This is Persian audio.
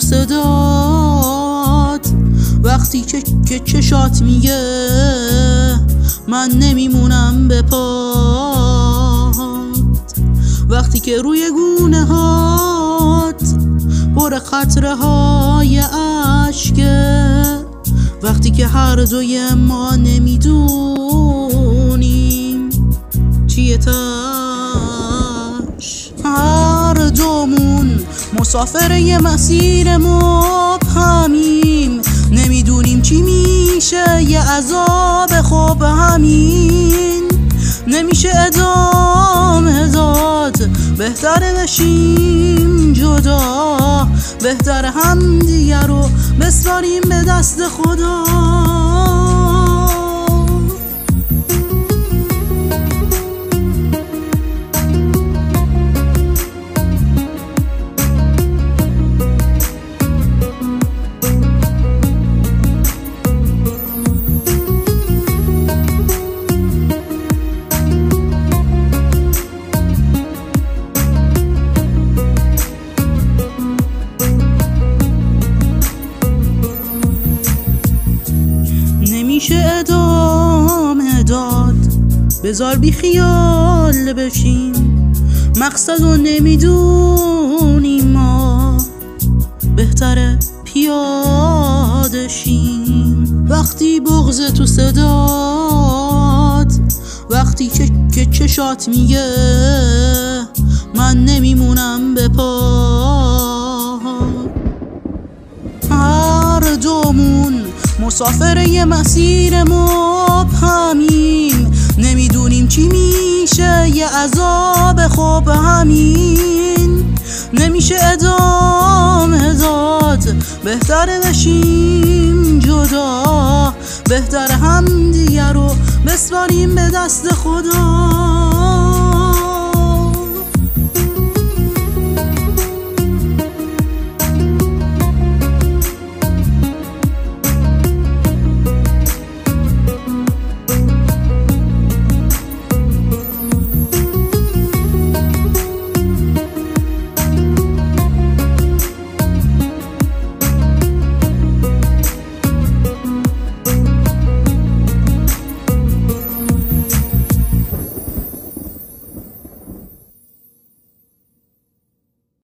صدات، وقتی که چشات میگه من نمیمونم به پات، وقتی که روی گونه هات پر قطره های عشقه، وقتی که هر دوی ما نمیدونیم چیه تاش، هر دومون مسافر یه مسیر مبهمیم، نمیدونیم چی میشه، یه عذاب خوب همین نمیشه ادامه داد، بهتره بشیم جدا، بهتره هم دیگه رو بسپاریم به دست خدا. نمیشه ادامه داد، بذار بی خیال بشیم، مقصد رو نمیدونیم ما، بهتره پیاده شیم. وقتی بغض تو صدات، وقتی که چشات میگه من نمیمونم به پات، هر دومون مسافر یه مسیر مبهمیم، نمیدونیم چی میشه، یه عذاب خوب همین نمیشه ادامه داد، بهتره بشیم جدا، بهتره هم دیگه رو بسپاریم به دست خدا.